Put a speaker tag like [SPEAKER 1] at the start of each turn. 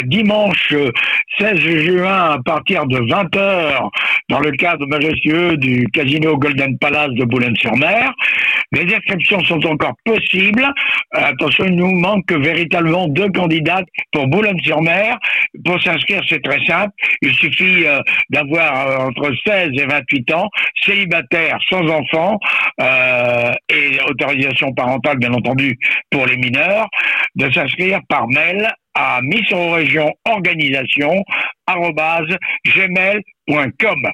[SPEAKER 1] dimanche 16 juin à partir de 20 heures dans le cadre majestueux du Casino Golden Palace de Boulogne-sur-Mer. Les inscriptions sont encore possibles. Attention, il nous manque véritablement 2 candidates pour Boulogne-sur-Mer. Pour s'inscrire, c'est très simple. Il suffit d'avoir entre 16 et 28 ans, célibataire, sans enfant, et autorisation parentale, bien entendu, pour les mineurs, de s'inscrire par mail à Miss Eurorégion Organisation @gmail.com.